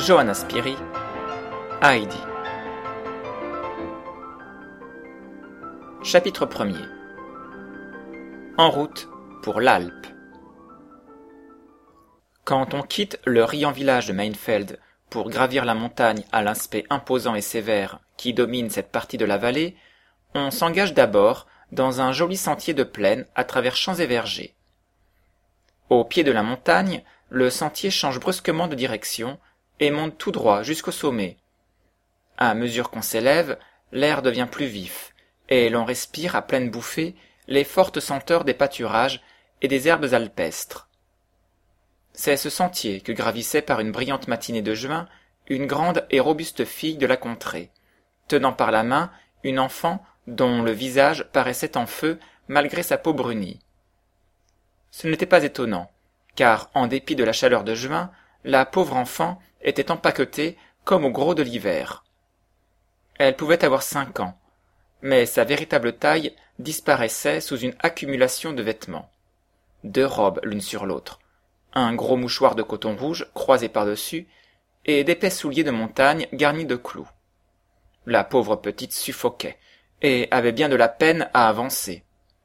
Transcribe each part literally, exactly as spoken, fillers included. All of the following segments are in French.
Johanna Spyri, Heidi. Chapitre premier. En route pour l'Alpe. Quand on quitte le riant village de Meinfeld pour gravir la montagne à l'aspect imposant et sévère qui domine cette partie de la vallée, on s'engage d'abord dans un joli sentier de plaine à travers champs et vergers. Au pied de la montagne, le sentier change brusquement de direction et monte tout droit jusqu'au sommet. À mesure qu'on s'élève, l'air devient plus vif, et l'on respire à pleine bouffée les fortes senteurs des pâturages et des herbes alpestres. C'est ce sentier que gravissait par une brillante matinée de juin une grande et robuste fille de la contrée, tenant par la main une enfant dont le visage paraissait en feu malgré sa peau brunie. Ce n'était pas étonnant, car en dépit de la chaleur de juin, la pauvre enfant était empaquetée comme au gros de l'hiver. Elle pouvait avoir cinq ans, mais sa véritable taille disparaissait sous une accumulation de vêtements. Deux robes l'une sur l'autre, un gros mouchoir de coton rouge croisé par-dessus, et d'épais souliers de montagne garnis de clous. La pauvre petite suffoquait, et avait bien de la peine à avancer.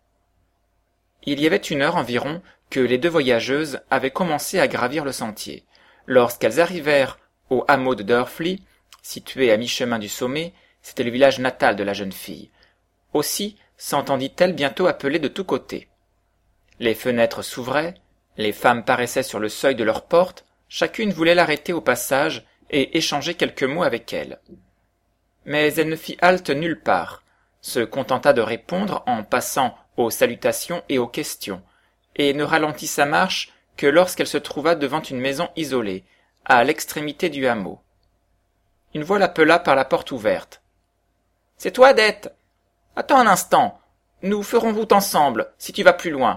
Il y avait une heure environ que les deux voyageuses avaient commencé à gravir le sentier. Lorsqu'elles arrivèrent au hameau de Dörfli, situé à mi-chemin du sommet, c'était le village natal de la jeune fille. Aussi s'entendit-elle bientôt appeler de tous côtés. Les fenêtres s'ouvraient, les femmes paraissaient sur le seuil de leur porte, chacune voulait l'arrêter au passage et échanger quelques mots avec elle. Mais elle ne fit halte nulle part, se contenta de répondre en passant aux salutations et aux questions, et ne ralentit sa marche que lorsqu'elle se trouva devant une maison isolée, à l'extrémité du hameau. Une voix l'appela par la porte ouverte. « C'est toi, Dete ? Attends un instant, nous ferons route ensemble, si tu vas plus loin. »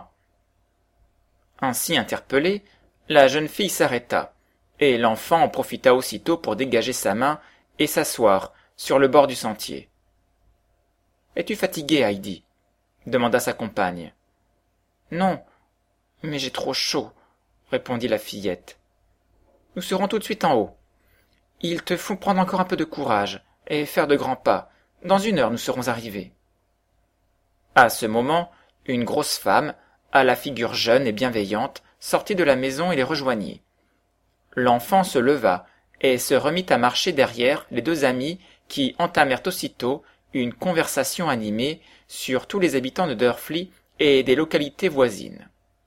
Ainsi interpellée, la jeune fille s'arrêta, et l'enfant en profita aussitôt pour dégager sa main et s'asseoir sur le bord du sentier. « Es-tu fatiguée, Heidi ?» demanda sa compagne. « Non, mais j'ai trop chaud, » répondit la fillette. « Nous serons tout de suite en haut. Il te faut prendre encore un peu de courage et faire de grands pas. Dans une heure nous serons arrivés. » À ce moment, une grosse femme, à la figure jeune et bienveillante, sortit de la maison et les rejoignit. L'enfant se leva et se remit à marcher derrière les deux amis qui entamèrent aussitôt une conversation animée sur tous les habitants de Dörfli et des localités voisines.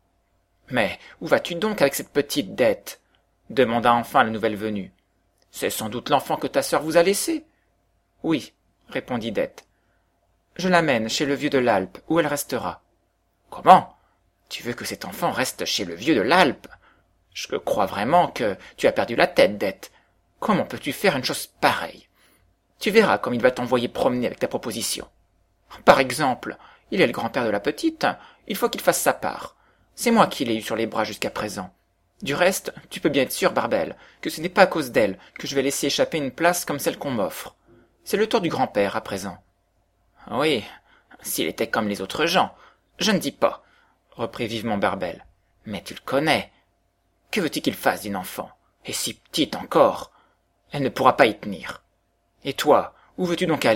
« Mais où vas-tu donc avec cette petite Dete ?» demanda enfin la nouvelle venue. « C'est sans doute l'enfant que ta sœur vous a laissé. »« Oui, » répondit Dete. « Je l'amène chez le vieux de l'Alpe, où elle restera. »« Comment ? Tu veux que cet enfant reste chez le vieux de l'Alpe ? Je crois vraiment que tu as perdu la tête, Dete. Comment peux-tu faire une chose pareille ? Tu verras comme il va t'envoyer promener avec ta proposition. Par exemple, il est le grand-père de la petite, il faut qu'il fasse sa part. C'est moi qui l'ai eu sur les bras jusqu'à présent. Du reste, tu peux bien être sûr, Barbel, que ce n'est pas à cause d'elle que je vais laisser échapper une place comme celle qu'on m'offre. C'est le tour du grand-père, à présent. »« Oui, s'il était comme les autres gens, je ne dis pas, » reprit vivement Barbel. « Mais tu le connais. Que veux-tu qu'il fasse d'une enfant ? Et si petite encore. Elle ne pourra pas y tenir. Et toi, où veux-tu donc aller ? » ?»«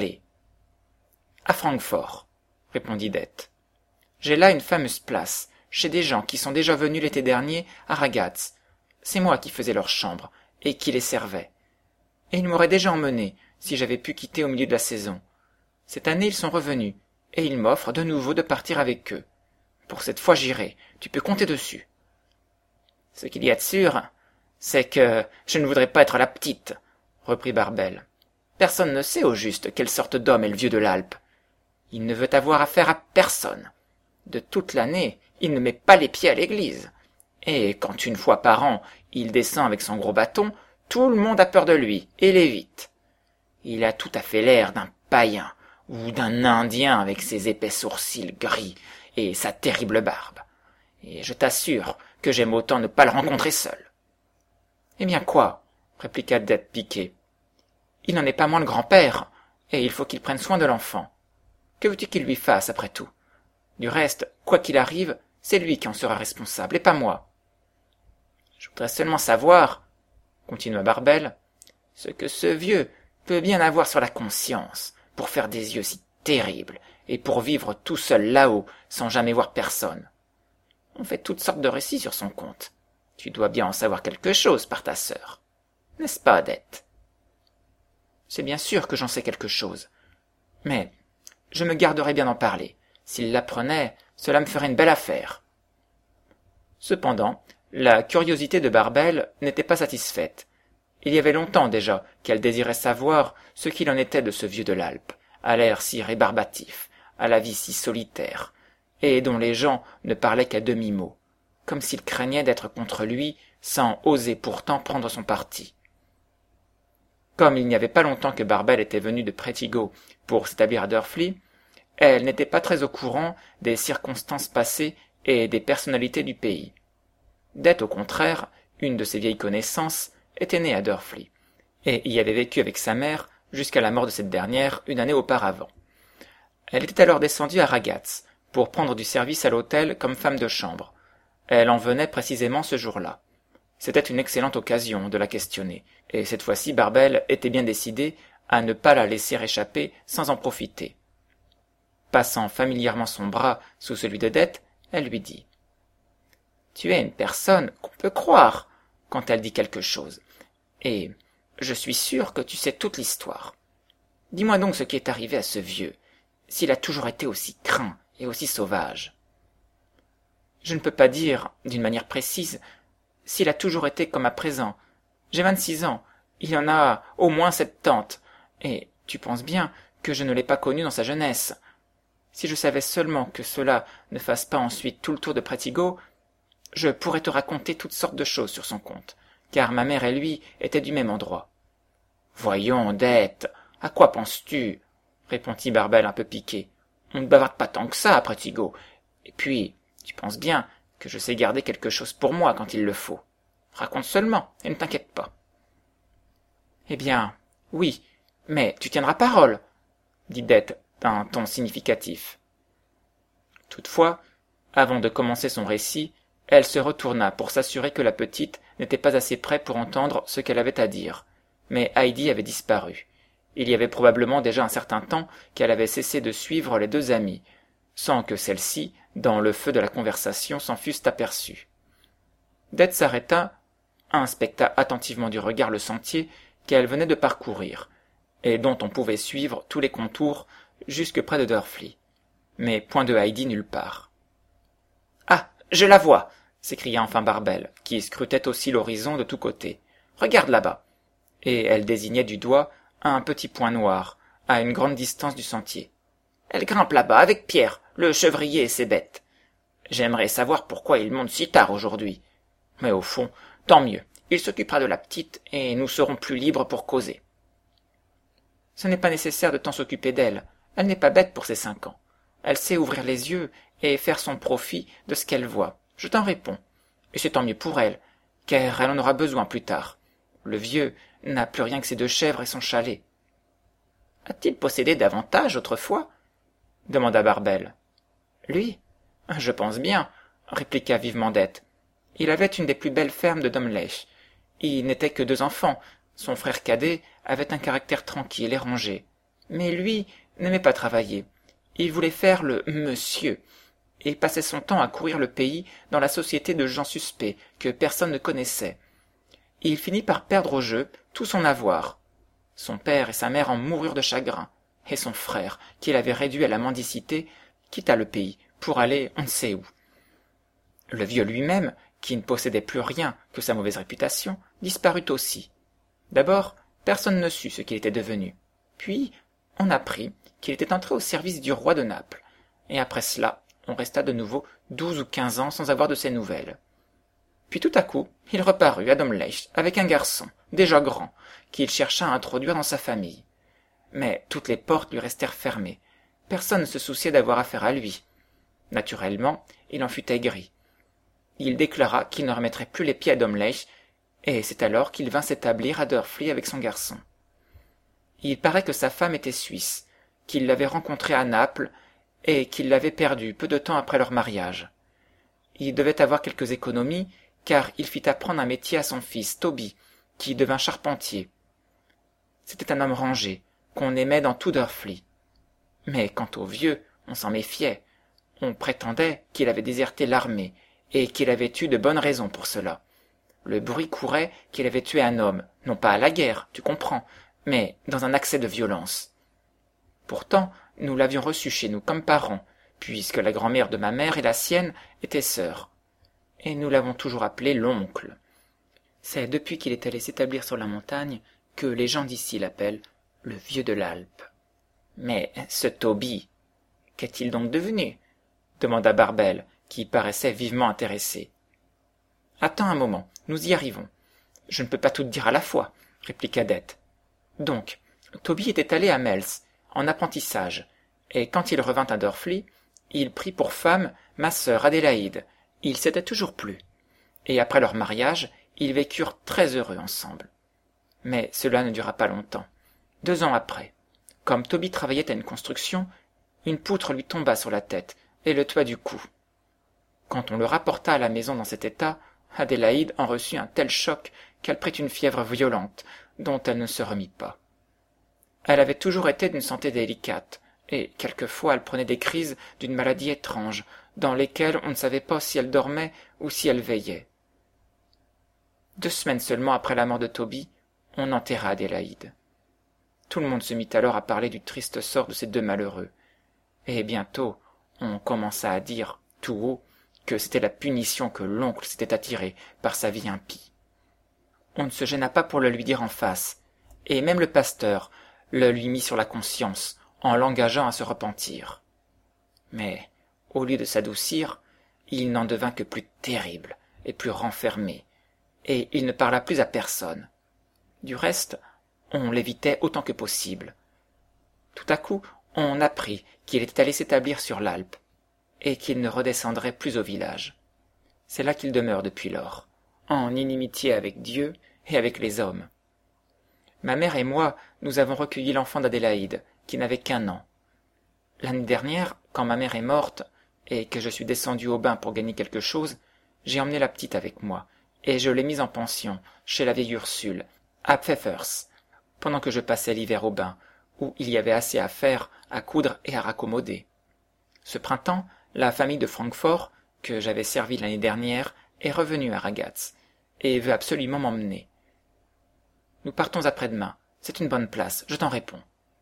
À Francfort, » répondit Dete. « J'ai là une fameuse place, chez des gens qui sont déjà venus l'été dernier à Ragaz. C'est moi qui faisais leur chambre et qui les servais. Et ils m'auraient déjà emmené si j'avais pu quitter au milieu de la saison. Cette année ils sont revenus, et ils m'offrent de nouveau de partir avec eux. Pour cette fois j'irai, tu peux compter dessus. Ce qu'il y a de sûr, c'est que je ne voudrais pas être la petite, reprit Barbel. Personne ne sait au juste quelle sorte d'homme est le vieux de l'Alpe. Il ne veut avoir affaire à personne. De toute l'année, il ne met pas les pieds à l'église. Et quand une fois par an, il descend avec son gros bâton, tout le monde a peur de lui, et l'évite. Il a tout à fait l'air d'un païen, ou d'un Indien avec ses épais sourcils gris et sa terrible barbe. Et je t'assure que j'aime autant ne pas le rencontrer seul. »« Eh bien quoi ?» répliqua Dete piquée. « Il n'en est pas moins le grand-père, et il faut qu'il prenne soin de l'enfant. Que veux-tu qu'il lui fasse, après tout ? Du reste, quoi qu'il arrive, c'est lui qui en sera responsable, et pas moi. »« Je voudrais seulement savoir, » continua Barbel, Ce que ce vieux peut bien avoir sur la conscience, pour faire des yeux si terribles, et pour vivre tout seul là-haut, sans jamais voir personne. On fait toutes sortes de récits sur son compte. Tu dois bien en savoir quelque chose par ta sœur. N'est-ce pas, Odette? C'est bien sûr que j'en sais quelque chose. Mais je me garderais bien d'en parler. S'il l'apprenait, cela me ferait une belle affaire. Cependant, la curiosité de Barbel n'était pas satisfaite. Il y avait longtemps déjà qu'elle désirait savoir ce qu'il en était de ce vieux de l'Alpe, à l'air si rébarbatif, à la vie si solitaire, et dont les gens ne parlaient qu'à demi-mot, comme s'ils craignaient d'être contre lui sans oser pourtant prendre son parti. Comme il n'y avait pas longtemps que Barbel était venue de Pretigo pour s'établir à Drfli, elle n'était pas très au courant des circonstances passées et des personnalités du pays. Dete, au contraire, une de ses vieilles connaissances, était née à Drfli, et y avait vécu avec sa mère jusqu'à la mort de cette dernière une année auparavant. Elle était alors descendue à Ragaz pour prendre du service à l'hôtel comme femme de chambre. Elle en venait précisément ce jour-là. C'était une excellente occasion de la questionner, et cette fois-ci Barbel était bien décidée à ne pas la laisser échapper sans en profiter. Passant familièrement son bras sous celui de Dete, elle lui dit « Tu es une personne qu'on peut croire quand elle dit quelque chose, et je suis sûre que tu sais toute l'histoire. Dis-moi donc ce qui est arrivé à ce vieux, s'il a toujours été aussi craint et aussi sauvage. » Je ne peux pas dire, d'une manière précise, s'il a toujours été comme à présent. J'ai vingt-six ans, il y en a au moins septante, et tu penses bien que je ne l'ai pas connu dans sa jeunesse. Si je savais seulement que cela ne fasse pas ensuite tout le tour de Pretigo, je pourrais te raconter toutes sortes de choses sur son compte, car ma mère et lui étaient du même endroit. « Voyons, Dete, à quoi penses-tu » répondit Barbel un peu piqué. « On ne bavarde pas tant que ça à Pretigo, et puis, tu penses bien que je sais garder quelque chose pour moi quand il le faut. Raconte seulement, et ne t'inquiète pas. »« Eh bien, oui, mais tu tiendras parole, » dit Dete d'un ton significatif. Toutefois, avant de commencer son récit, elle se retourna pour s'assurer que la petite n'était pas assez près pour entendre ce qu'elle avait à dire. Mais Heidi avait disparu. Il y avait probablement déjà un certain temps qu'elle avait cessé de suivre les deux amies, sans que celles-ci, dans le feu de la conversation, s'en fussent aperçues. Dete s'arrêta, inspecta attentivement du regard le sentier qu'elle venait de parcourir, et dont on pouvait suivre tous les contours jusque près de Drfli. Mais point de Heidi nulle part. « Ah, je la vois !» s'écria enfin Barbel, qui scrutait aussi l'horizon de tous côtés. « Regarde là-bas !» Et elle désignait du doigt un petit point noir, à une grande distance du sentier. « Elle grimpe là-bas avec Pierre, le chevrier et ses bêtes. J'aimerais savoir pourquoi il monte si tard aujourd'hui. Mais au fond, tant mieux, il s'occupera de la petite et nous serons plus libres pour causer. »« Ce n'est pas nécessaire de tant s'occuper d'elle. Elle n'est pas bête pour ses cinq ans. Elle sait ouvrir les yeux et faire son profit de ce qu'elle voit. Je t'en réponds. Et c'est tant mieux pour elle, car elle en aura besoin plus tard. Le vieux n'a plus rien que ses deux chèvres et son chalet. »« A-t-il possédé davantage autrefois ?» demanda Barbel. « Lui ? Je pense bien, » répliqua vivement Dete. « Il avait une des plus belles fermes de Domlech. Il n'était que deux enfants. Son frère cadet avait un caractère tranquille et rangé. Mais lui n'aimait pas travailler. Il voulait faire le monsieur, et passait son temps à courir le pays dans la société de gens suspects que personne ne connaissait. Il finit par perdre au jeu tout son avoir. Son père et sa mère en moururent de chagrin, et son frère, qu'il avait réduit à la mendicité, quitta le pays pour aller on ne sait où. Le vieux lui-même, qui ne possédait plus rien que sa mauvaise réputation, disparut aussi. D'abord, personne ne sut ce qu'il était devenu. Puis, on apprit qu'il était entré au service du roi de Naples, et après cela, on resta de nouveau douze ou quinze ans sans avoir de ses nouvelles. Puis tout à coup, il reparut à Domlech avec un garçon, déjà grand, qu'il chercha à introduire dans sa famille. Mais toutes les portes lui restèrent fermées. Personne ne se souciait d'avoir affaire à lui. Naturellement, il en fut aigri. Il déclara qu'il ne remettrait plus les pieds à Domlech, et c'est alors qu'il vint s'établir à Drfli avec son garçon. Il paraît que sa femme était suisse, qu'il l'avait rencontrée à Naples, et qu'il l'avait perdue peu de temps après leur mariage. Il devait avoir quelques économies, car il fit apprendre un métier à son fils, Toby, qui devint charpentier. C'était un homme rangé, qu'on aimait dans tout Drfli. Mais quant au vieux, on s'en méfiait. On prétendait qu'il avait déserté l'armée, et qu'il avait eu de bonnes raisons pour cela. Le bruit courait qu'il avait tué un homme, non pas à la guerre, tu comprends, mais dans un accès de violence. Pourtant, nous l'avions reçu chez nous comme parent, puisque la grand-mère de ma mère et la sienne étaient sœurs. Et nous l'avons toujours appelé l'oncle. C'est depuis qu'il est allé s'établir sur la montagne que les gens d'ici l'appellent le vieux de l'Alpe. Mais ce Toby, qu'est-il donc devenu? Demanda Barbel, qui paraissait vivement intéressé. Attends un moment, nous y arrivons. Je ne peux pas tout te dire à la fois, répliqua Dete. Donc, Toby était allé à Mels, en apprentissage, et quand il revint à Drfli, il prit pour femme ma sœur Adélaïde. Ils s'étaient toujours plu. Et après leur mariage, ils vécurent très heureux ensemble. Mais cela ne dura pas longtemps. Deux ans après, comme Toby travaillait à une construction, une poutre lui tomba sur la tête et le tua du cou. Quand on le rapporta à la maison dans cet état, Adélaïde en reçut un tel choc qu'elle prit une fièvre violente, dont elle ne se remit pas. Elle avait toujours été d'une santé délicate, et quelquefois elle prenait des crises d'une maladie étrange, dans lesquelles on ne savait pas si elle dormait ou si elle veillait. Deux semaines seulement après la mort de Toby, on enterra Adélaïde. Tout le monde se mit alors à parler du triste sort de ces deux malheureux, et bientôt on commença à dire, tout haut, que c'était la punition que l'oncle s'était attirée par sa vie impie. On ne se gêna pas pour le lui dire en face, et même le pasteur le lui mit sur la conscience, en l'engageant à se repentir. Mais, au lieu de s'adoucir, il n'en devint que plus terrible et plus renfermé, et il ne parla plus à personne. Du reste, on l'évitait autant que possible. Tout à coup, on apprit qu'il était allé s'établir sur l'Alpe, et qu'il ne redescendrait plus au village. C'est là qu'il demeure depuis lors, en inimitié avec Dieu et avec les hommes. Ma mère et moi, nous avons recueilli l'enfant d'Adélaïde, qui n'avait qu'un an. L'année dernière, quand ma mère est morte, et que je suis descendu au bain pour gagner quelque chose, j'ai emmené la petite avec moi, et je l'ai mise en pension, chez la vieille Ursule, à Pfeffers, pendant que je passais l'hiver au bain, où il y avait assez à faire, à coudre et à raccommoder. Ce printemps, la famille de Francfort, que j'avais servie l'année dernière, est revenue à Ragaz, et veut absolument m'emmener. Nous partons après-demain, c'est une bonne place, je t'en réponds.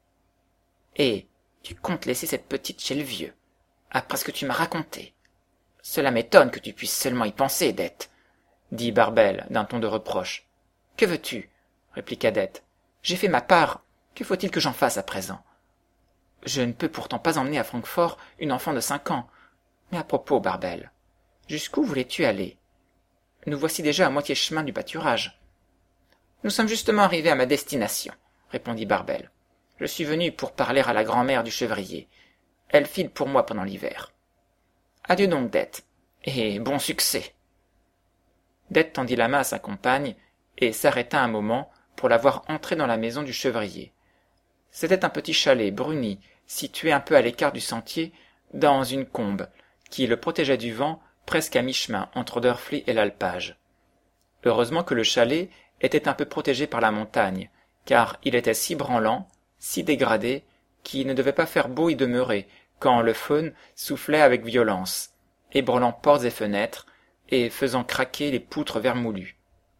Et tu comptes laisser cette petite chez le vieux, après ce que tu m'as raconté. Cela m'étonne que tu puisses seulement y penser, Dete, dit Barbel d'un ton de reproche. Que veux-tu? répliqua Dete. J'ai fait ma part, que faut-il que j'en fasse à présent? Je ne peux pourtant pas emmener à Francfort une enfant de cinq ans. Mais à propos, Barbel, jusqu'où voulais-tu aller? Nous voici déjà à moitié chemin du pâturage. Nous sommes justement arrivés à ma destination, répondit Barbel. Je suis venu pour parler à la grand-mère du chevrier. Elle file pour moi pendant l'hiver. Adieu donc, Dete, et bon succès. Dete tendit la main à sa compagne et s'arrêta un moment pour la voir entrer dans la maison du chevrier. C'était un petit chalet bruni, situé un peu à l'écart du sentier, dans une combe, qui le protégeait du vent presque à mi-chemin entre Drfli et l'alpage. Heureusement que le chalet était un peu protégé par la montagne, car il était si branlant, si dégradé, qu'il ne devait pas faire beau y demeurer quand le faune soufflait avec violence, ébranlant portes et fenêtres, et faisant craquer les poutres vermoulues.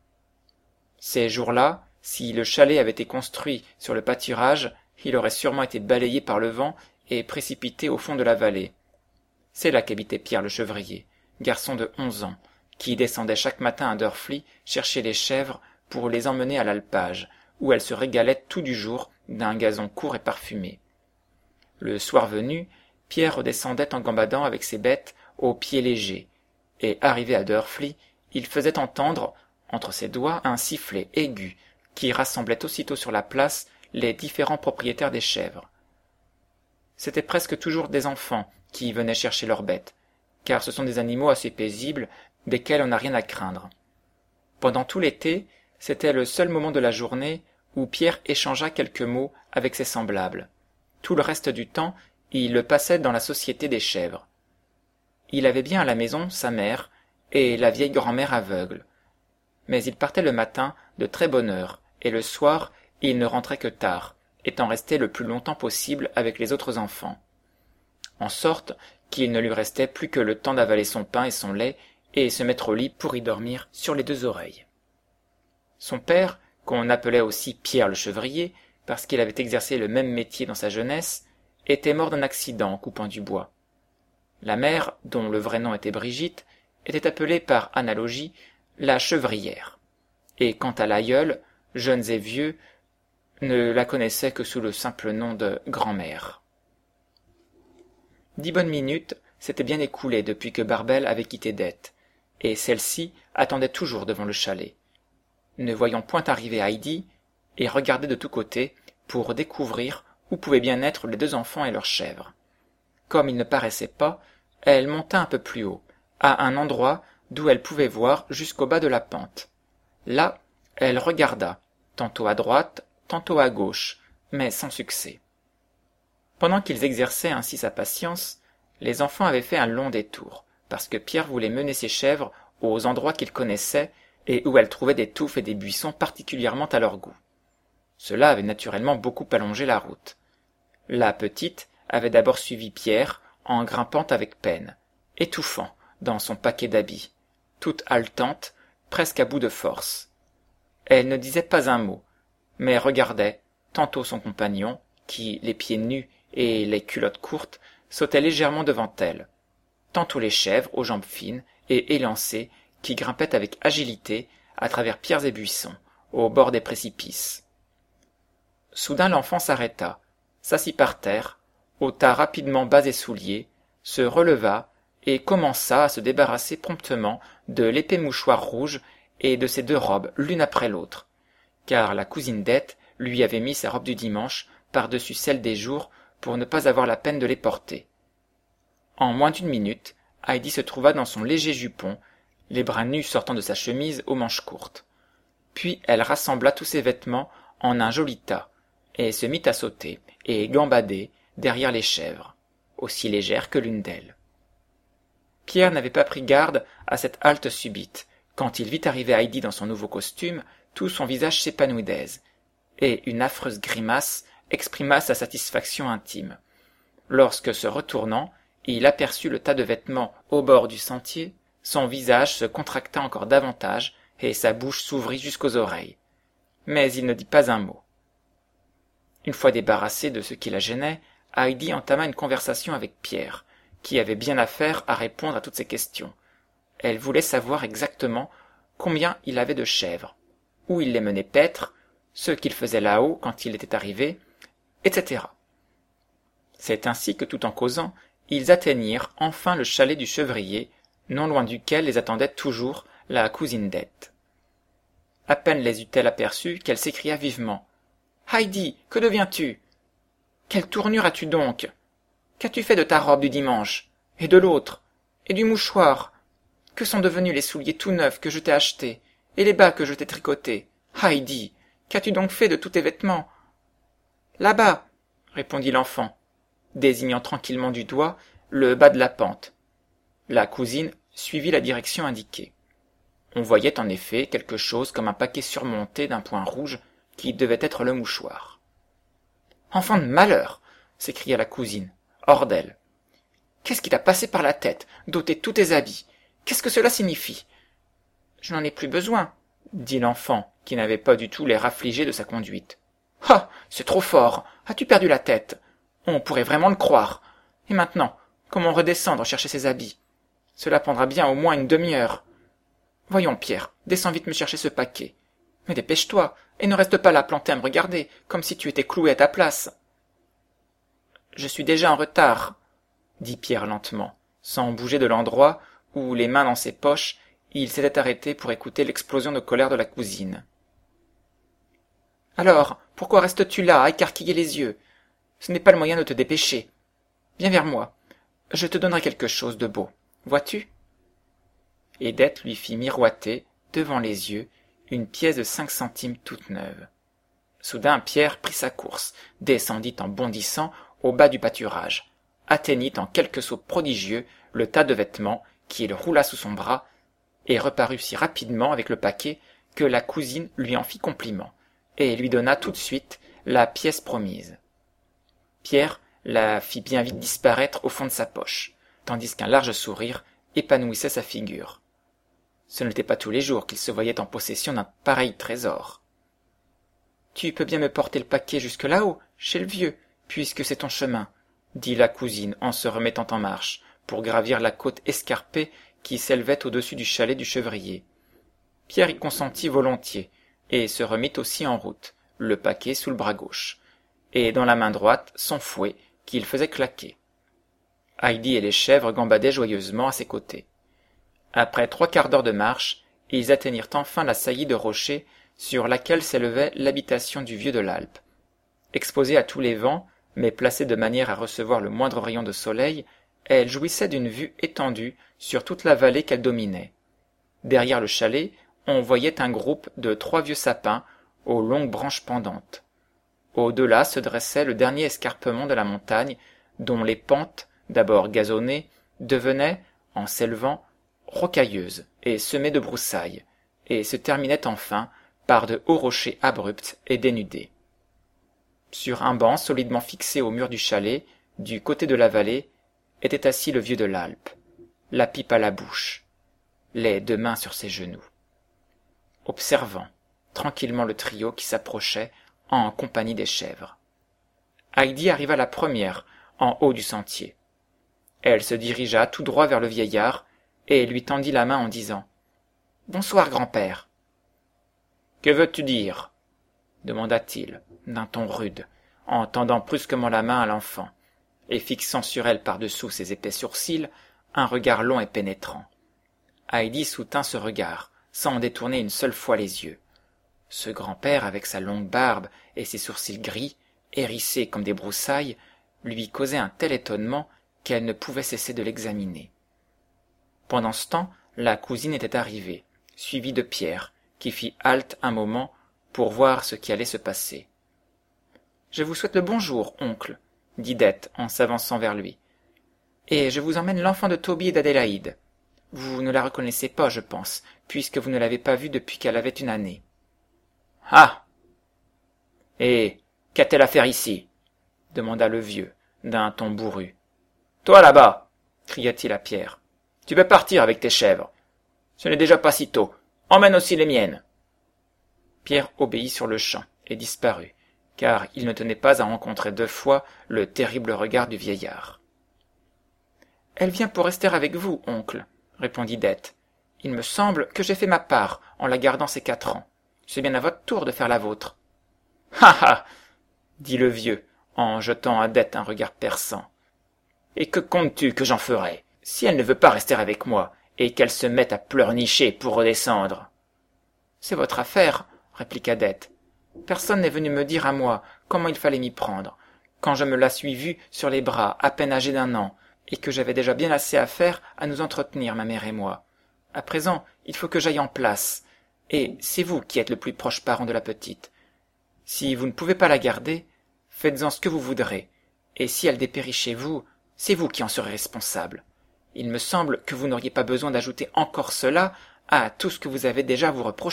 Ces jours-là, si le chalet avait été construit sur le pâturage, il aurait sûrement été balayé par le vent et précipité au fond de la vallée. C'est là qu'habitait Pierre le chevrier, garçon de onze ans, qui descendait chaque matin à Drfli chercher les chèvres pour les emmener à l'alpage, où elles se régalaient tout du jour d'un gazon court et parfumé. Le soir venu, Pierre redescendait en gambadant avec ses bêtes aux pieds légers, et arrivé à Drfli, il faisait entendre, entre ses doigts, un sifflet aigu, qui rassemblait aussitôt sur la place les différents propriétaires des chèvres. C'étaient presque toujours des enfants qui venaient chercher leurs bêtes, car ce sont des animaux assez paisibles, desquels on n'a rien à craindre. Pendant tout l'été, c'était le seul moment de la journée où Pierre échangea quelques mots avec ses semblables. Tout le reste du temps, il le passait dans la société des chèvres. Il avait bien à la maison sa mère et la vieille grand-mère aveugle. Mais il partait le matin de très bonne heure, et le soir, il ne rentrait que tard, étant resté le plus longtemps possible avec les autres enfants. En sorte qu'il ne lui restait plus que le temps d'avaler son pain et son lait et se mettre au lit pour y dormir sur les deux oreilles. Son père, qu'on appelait aussi Pierre le chevrier, parce qu'il avait exercé le même métier dans sa jeunesse, était mort d'un accident en coupant du bois. La mère, dont le vrai nom était Brigitte, était appelée par analogie la chevrière, et quant à l'aïeul, jeunes et vieux, ne la connaissaient que sous le simple nom de grand-mère. Dix bonnes minutes s'étaient bien écoulées depuis que Barbel avait quitté Dete, et celle-ci attendait toujours devant le chalet, ne voyant point arriver Heidi, et regardait de tous côtés pour découvrir où pouvaient bien être les deux enfants et leurs chèvres. Comme ils ne paraissaient pas, elle monta un peu plus haut, à un endroit d'où elle pouvait voir jusqu'au bas de la pente. Là, elle regarda, tantôt à droite, tantôt à gauche, mais sans succès. Pendant qu'ils exerçaient ainsi sa patience, les enfants avaient fait un long détour, parce que Pierre voulait mener ses chèvres aux endroits qu'ils connaissaient et où elles trouvaient des touffes et des buissons particulièrement à leur goût. Cela avait naturellement beaucoup allongé la route. La petite avait d'abord suivi Pierre en grimpant avec peine, étouffant dans son paquet d'habits, toute haletante, presque à bout de force. Elle ne disait pas un mot, mais regardait tantôt son compagnon, qui, les pieds nus et les culottes courtes, sautait légèrement devant elle, tantôt les chèvres aux jambes fines et élancées qui grimpaient avec agilité à travers pierres et buissons, au bord des précipices. Soudain l'enfant s'arrêta, s'assit par terre, ôta rapidement bas et souliers, se releva et commença à se débarrasser promptement de l'épais mouchoir rouge et de ses deux robes l'une après l'autre, car la cousine Dete lui avait mis sa robe du dimanche par-dessus celle des jours pour ne pas avoir la peine de les porter. En moins d'une minute, Heidi se trouva dans son léger jupon, les bras nus sortant de sa chemise aux manches courtes. Puis elle rassembla tous ses vêtements en un joli tas, et se mit à sauter et gambader derrière les chèvres, aussi légère que l'une d'elles. Pierre n'avait pas pris garde à cette halte subite. Quand il vit arriver Heidi dans son nouveau costume, tout son visage s'épanouit d'aise, et une affreuse grimace exprima sa satisfaction intime. Lorsque, se retournant, il aperçut le tas de vêtements au bord du sentier, son visage se contracta encore davantage et sa bouche s'ouvrit jusqu'aux oreilles. Mais il ne dit pas un mot. Une fois débarrassée de ce qui la gênait, Heidi entama une conversation avec Pierre, qui avait bien affaire à répondre à toutes ces questions. Elle voulait savoir exactement combien il avait de chèvres, où il les menait paître, ce qu'il faisait là-haut quand il était arrivé, et cetera. C'est ainsi que, tout en causant, ils atteignirent enfin le chalet du chevrier, non loin duquel les attendait toujours la cousine Dete. À peine les eut-elle aperçus qu'elle s'écria vivement. « Heidi, que deviens-tu ? Quelle tournure as-tu donc ? Qu'as-tu fait de ta robe du dimanche ? Et de l'autre ? Et du mouchoir ? Que sont devenus les souliers tout neufs que je t'ai achetés ? Et les bas que je t'ai tricotés ? Heidi, qu'as-tu donc fait de tous tes vêtements ? » « Là-bas, » répondit l'enfant, désignant tranquillement du doigt le bas de la pente. La cousine suivit la direction indiquée. On voyait en effet quelque chose comme un paquet surmonté d'un point rouge qui devait être le mouchoir. « Enfant de malheur !» s'écria la cousine, hors d'elle. « Qu'est-ce qui t'a passé par la tête d'ôter tous tes habits ? Qu'est-ce que cela signifie ?»« Je n'en ai plus besoin, » dit l'enfant, qui n'avait pas du tout l'air affligé de sa conduite. « Ah, c'est trop fort ! As-tu perdu la tête ? On pourrait vraiment le croire. Et maintenant, comment redescendre chercher ses habits ? Cela prendra bien au moins une demi-heure. Voyons, Pierre, descends vite me chercher ce paquet. Mais dépêche-toi, et ne reste pas là planté à me regarder, comme si tu étais cloué à ta place. »« Je suis déjà en retard, » dit Pierre lentement, sans bouger de l'endroit où, les mains dans ses poches, il s'était arrêté pour écouter l'explosion de colère de la cousine. « Alors, pourquoi restes-tu là, à écarquiller les yeux ? Ce n'est pas le moyen de te dépêcher. Viens vers moi. Je te donnerai quelque chose de beau. Vois-tu » Et Dete lui fit miroiter, devant les yeux, une pièce de cinq centimes toute neuve. Soudain Pierre prit sa course, descendit en bondissant au bas du pâturage, atteignit en quelques sauts prodigieux le tas de vêtements qu'il roula sous son bras, et reparut si rapidement avec le paquet que la cousine lui en fit compliment, et lui donna tout de suite la pièce promise. Pierre la fit bien vite disparaître au fond de sa poche, tandis qu'un large sourire épanouissait sa figure. Ce n'était pas tous les jours qu'il se voyait en possession d'un pareil trésor. « Tu peux bien me porter le paquet jusque là-haut, chez le vieux, puisque c'est ton chemin, » dit la cousine en se remettant en marche, pour gravir la côte escarpée qui s'élevait au-dessus du chalet du chevrier. Pierre y consentit volontiers, et se remit aussi en route, le paquet sous le bras gauche, et dans la main droite son fouet qu'il faisait claquer. Heidi et les chèvres gambadaient joyeusement à ses côtés. Après trois quarts d'heure de marche, ils atteignirent enfin la saillie de rochers sur laquelle s'élevait l'habitation du vieux de l'Alpe. Exposée à tous les vents, mais placée de manière à recevoir le moindre rayon de soleil, elle jouissait d'une vue étendue sur toute la vallée qu'elle dominait. Derrière le chalet, on voyait un groupe de trois vieux sapins aux longues branches pendantes. Au-delà se dressait le dernier escarpement de la montagne, dont les pentes, d'abord gazonnées, devenaient, en s'élevant, rocailleuses et semées de broussailles, et se terminaient enfin par de hauts rochers abrupts et dénudés. Sur un banc solidement fixé au mur du chalet, du côté de la vallée, était assis le vieux de l'Alpe, la pipe à la bouche, les deux mains sur ses genoux, observant tranquillement le trio qui s'approchait en compagnie des chèvres. Heidi arriva la première en haut du sentier. Elle se dirigea tout droit vers le vieillard et lui tendit la main en disant « Bonsoir, grand-père. »« Que veux-tu dire ?» demanda-t-il d'un ton rude, en tendant brusquement la main à l'enfant et fixant sur elle par-dessous ses épais sourcils un regard long et pénétrant. Heidi soutint ce regard, sans en détourner une seule fois les yeux. Ce grand-père, avec sa longue barbe et ses sourcils gris, hérissés comme des broussailles, lui causait un tel étonnement qu'elle ne pouvait cesser de l'examiner. Pendant ce temps, la cousine était arrivée, suivie de Pierre, qui fit halte un moment pour voir ce qui allait se passer. « Je vous souhaite le bonjour, oncle, » dit Dete en s'avançant vers lui. « Et je vous emmène l'enfant de Toby et d'Adélaïde. Vous ne la reconnaissez pas, je pense, puisque vous ne l'avez pas vue depuis qu'elle avait une année. »« Ah ! Et qu'a-t-elle à faire ici ?» demanda le vieux, d'un ton bourru. « Toi là-bas !» cria-t-il à Pierre. « Tu peux partir avec tes chèvres. Ce n'est déjà pas si tôt. Emmène aussi les miennes. » Pierre obéit sur-le-champ et disparut, car il ne tenait pas à rencontrer deux fois le terrible regard du vieillard. « Elle vient pour rester avec vous, oncle, » répondit Dete. « Il me semble que j'ai fait ma part en la gardant ces quatre ans. C'est bien à votre tour de faire la vôtre. »« Ha ha !» dit le vieux, en jetant à Dete un regard perçant. « Et que comptes-tu que j'en ferai, si elle ne veut pas rester avec moi, et qu'elle se mette à pleurnicher pour redescendre ?»« C'est votre affaire, » répliqua Dete. « Personne n'est venu me dire à moi comment il fallait m'y prendre, quand je me la suis vue sur les bras, à peine âgée d'un an, et que j'avais déjà bien assez à faire à nous entretenir, ma mère et moi. À présent, il faut que j'aille en place, et c'est vous qui êtes le plus proche parent de la petite. Si vous ne pouvez pas la garder, faites-en ce que vous voudrez, et si elle dépérit chez vous, c'est vous qui en serez responsable. Il me semble que vous n'auriez pas besoin d'ajouter encore cela à tout ce que vous avez déjà à vous reprocher. »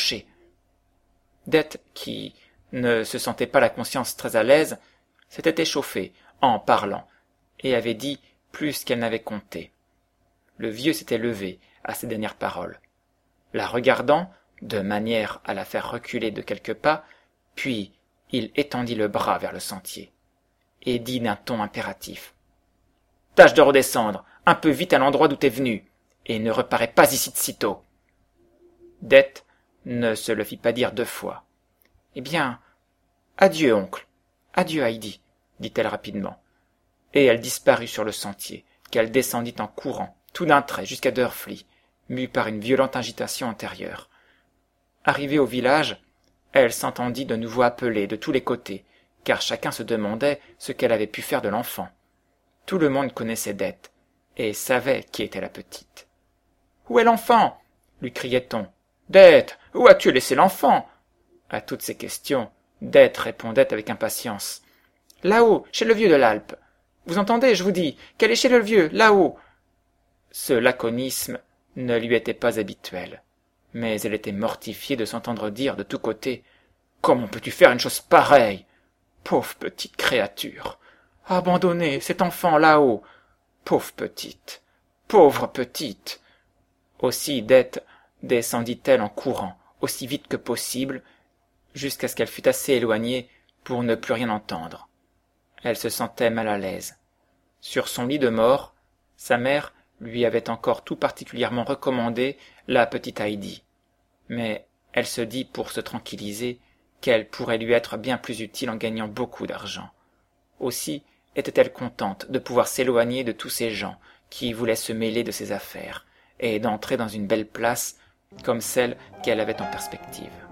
Dete, qui ne se sentait pas la conscience très à l'aise, s'était échauffée en parlant, et avait dit plus qu'elle n'avait compté. Le vieux s'était levé à ces dernières paroles. La regardant, de manière à la faire reculer de quelques pas, puis il étendit le bras vers le sentier, et dit d'un ton impératif. « Tâche de redescendre, un peu vite à l'endroit d'où t'es venu, et ne reparais pas ici de sitôt. » Dete ne se le fit pas dire deux fois. « Eh bien, adieu, oncle, adieu, Heidi, » dit-elle rapidement, et elle disparut sur le sentier, qu'elle descendit en courant, tout d'un trait, jusqu'à Drfli, mue par une violente agitation intérieure. Arrivée au village, elle s'entendit de nouveau appeler de tous les côtés, car chacun se demandait ce qu'elle avait pu faire de l'enfant. Tout le monde connaissait Dete, et savait qui était la petite. « Où est l'enfant » lui criait-on. « Dete, où as-tu laissé l'enfant » À toutes ces questions, Dete répondait avec impatience. « Là-haut, chez le vieux de l'Alpe. Vous entendez, je vous dis, qu'elle est chez le vieux, là-haut. » Ce laconisme ne lui était pas habituel, mais elle était mortifiée de s'entendre dire de tous côtés Comment peux-tu faire une chose pareille? Pauvre petite créature! Abandonner cet enfant là-haut! Pauvre petite! Pauvre petite! Aussi Dete descendit-elle en courant, aussi vite que possible, jusqu'à ce qu'elle fût assez éloignée pour ne plus rien entendre. Elle se sentait mal à l'aise. Sur son lit de mort, sa mère lui avait encore tout particulièrement recommandé la petite Heidi. Mais elle se dit pour se tranquilliser qu'elle pourrait lui être bien plus utile en gagnant beaucoup d'argent. Aussi était-elle contente de pouvoir s'éloigner de tous ces gens qui voulaient se mêler de ses affaires et d'entrer dans une belle place comme celle qu'elle avait en perspective.